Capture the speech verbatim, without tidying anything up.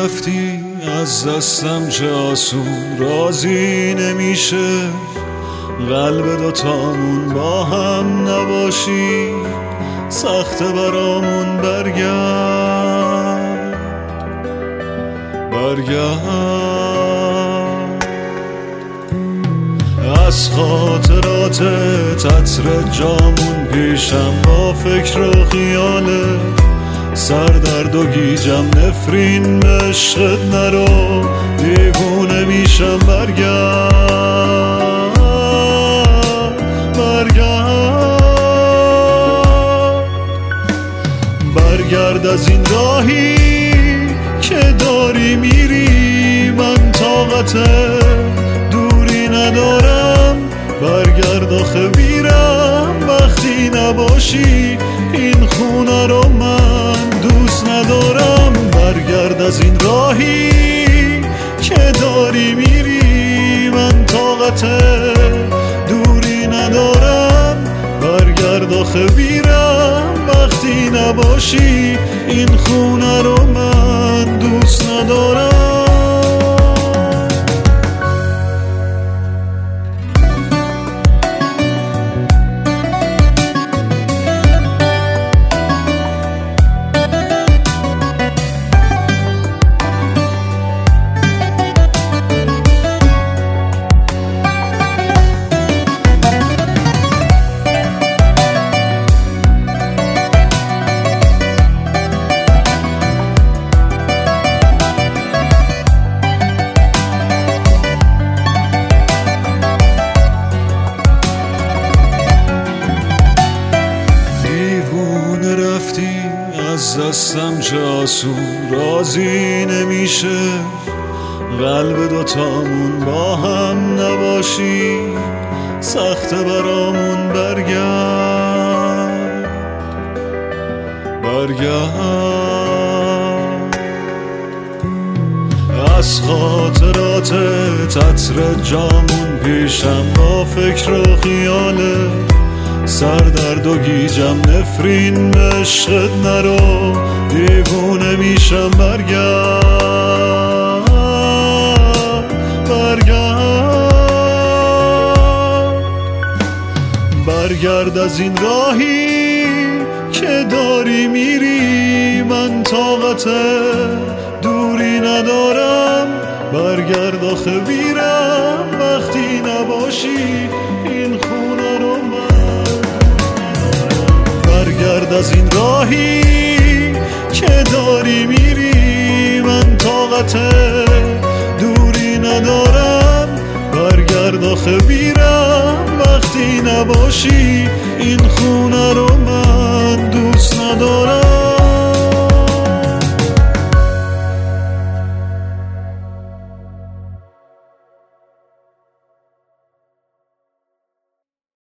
رفتی از دستم چه آسون راضی نمیشه قلب دوتامون با هم نباشی سخت برامون برگرد برگرد از خاطرات تتر جامون پیشم با فکر و خیاله سردرد و گیجم نفرین به عشقت نرو دیوونه میشم برگرد برگرد برگرد از این راهی که داری میری من طاقت دوری ندارم برگرد آخه میرم وقتی نباشی این خونه رو من دوست ندارم برگرد از این راهی که داری میری من طاقت دوری ندارم برگرد آخه میرم وقتی نباشی این خونه رو من دوست ندارم از دستم چه آسون راضی نمیشه قلب دوتامون با هم نباشی سخت برامون برگرد برگرد از خاطرات تتر جامون پیشم با فکر و خیاله سردرد و گیجم نفرین به عشقت نرو دیوونه میشم برگرد برگرد برگرد از این راهی که داری میری من طاقت دوری ندارم برگرد آخه میرم وقتی نباشی این خونه رو من برگرد از این راهی که داری میری من طاقت دوری ندارم برگرد آخه میرم وقتی نباشی این خونه رو من دوست ندارم